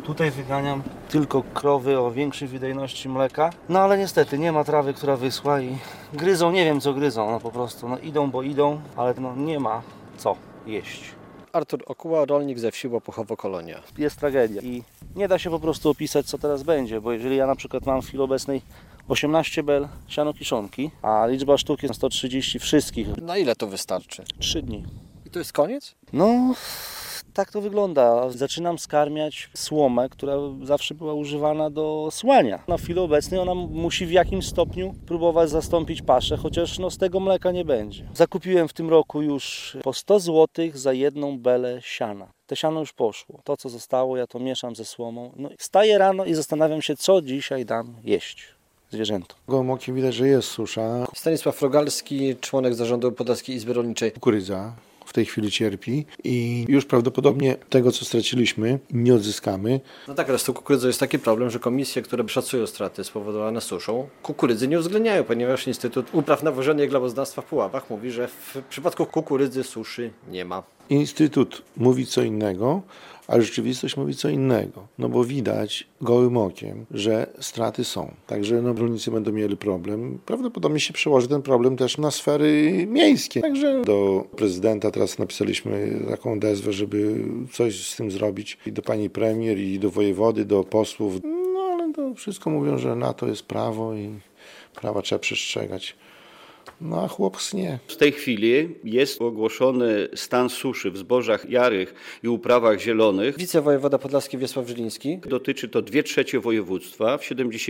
Tutaj wyganiam tylko krowy o większej wydajności mleka. No ale niestety nie ma trawy, która wyschła i gryzą, nie wiem co gryzą, no po prostu. No idą, bo idą, ale no nie ma co jeść. Artur Okuła, rolnik ze wsi Łopuchowo-Kolonia. Jest tragedia i nie da się po prostu opisać, co teraz będzie, bo jeżeli ja na przykład mam w chwili obecnej 18 bel siano-kiszonki, a liczba sztuk jest 130 wszystkich. Na ile to wystarczy? 3 dni. I to jest koniec? No, tak to wygląda. Zaczynam skarmiać słomę, która zawsze była używana do słania. Na chwilę obecnej ona musi w jakimś stopniu próbować zastąpić paszę, chociaż no, z tego mleka nie będzie. Zakupiłem w tym roku już po 100 zł za jedną belę siana. Te siano już poszło. To, co zostało, ja to mieszam ze słomą. No, wstaję rano i zastanawiam się, co dzisiaj dam jeść zwierzętom. Gołym okiem widać, że jest susza. Stanisław Rogalski, członek zarządu Podlaskiej Izby Rolniczej. Kukurydza w tej chwili cierpi i już prawdopodobnie tego, co straciliśmy, nie odzyskamy. No tak, ale z tą kukurydzą jest taki problem, że komisje, które szacują straty spowodowane suszą, kukurydzy nie uwzględniają, ponieważ Instytut Upraw Nawożenia i Gleboznawstwa w Puławach mówi, że w przypadku kukurydzy suszy nie ma. Instytut mówi co innego, a rzeczywistość mówi co innego. No bo widać gołym okiem, że straty są. Także rolnicy będą mieli problem. Prawdopodobnie się przełoży ten problem też na sfery miejskie. Także do prezydenta teraz napisaliśmy taką odezwę, żeby coś z tym zrobić. I do pani premier, i do wojewody, do posłów. No ale to wszystko mówią, że na to jest prawo i prawa trzeba przestrzegać. No a chłop nie. W tej chwili jest ogłoszony stan suszy w zbożach jarych i uprawach zielonych. Wicewojewoda podlaski Wiesław Żyliński. Dotyczy to 2/3 województwa w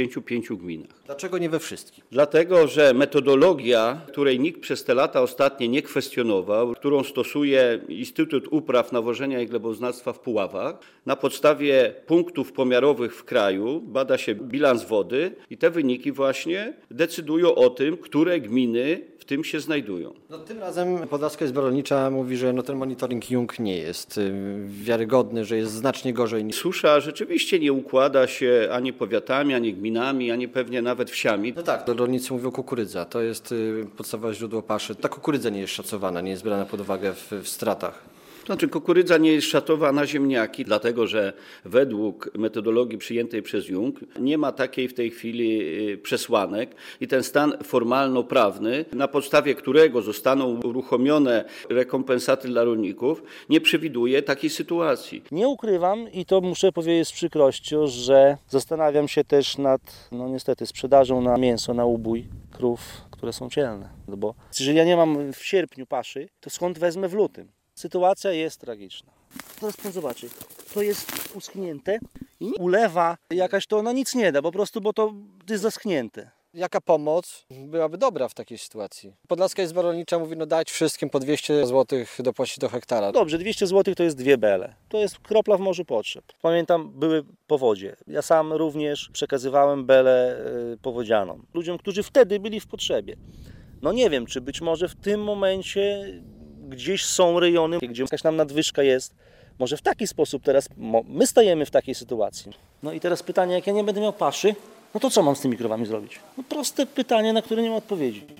75 gminach. Dlaczego nie we wszystkich? Dlatego, że metodologia, której nikt przez te lata ostatnie nie kwestionował, którą stosuje Instytut Upraw Nawożenia i Gleboznawstwa w Puławach, na podstawie punktów pomiarowych w kraju bada się bilans wody i te wyniki właśnie decydują o tym, które gminy w tym się znajdują. No, tym razem Podlaska Izba Rolnicza mówi, że ten monitoring Jung nie jest wiarygodny, że jest znacznie gorzej. Susza rzeczywiście nie układa się ani powiatami, ani gminami, ani pewnie nawet wsiami. No tak, rolnicy mówią kukurydza, to jest podstawowe źródło paszy. Ta kukurydza nie jest szacowana, nie jest brana pod uwagę w stratach. Znaczy kukurydza nie jest szacowana na ziemniaki, dlatego że według metodologii przyjętej przez Jung nie ma takiej w tej chwili przesłanek i ten stan formalno-prawny, na podstawie którego zostaną uruchomione rekompensaty dla rolników, nie przewiduje takiej sytuacji. Nie ukrywam i to muszę powiedzieć z przykrością, że zastanawiam się też nad, no niestety, sprzedażą na mięso, na ubój krów, które są cielne. Bo jeżeli ja nie mam w sierpniu paszy, to skąd wezmę w lutym? Sytuacja jest tragiczna. Teraz pan zobaczy, to jest uschnięte i ulewa jakaś, to ona nic nie da, po prostu, bo to jest zaschnięte. Jaka pomoc byłaby dobra w takiej sytuacji? Podlaska Izba Rolnicza mówi, no dać wszystkim po 200 zł dopłacić do hektara. Dobrze, 200 zł to jest 2 bele. To jest kropla w morzu potrzeb. Pamiętam, były powodzie. Ja sam również przekazywałem belę powodzianom. Ludziom, którzy wtedy byli w potrzebie. No nie wiem, czy być może w tym momencie gdzieś są rejony, gdzie jakaś nam nadwyżka jest. Może w taki sposób teraz my stajemy w takiej sytuacji. No i teraz pytanie, jak ja nie będę miał paszy, no to co mam z tymi krowami zrobić? No proste pytanie, na które nie ma odpowiedzi.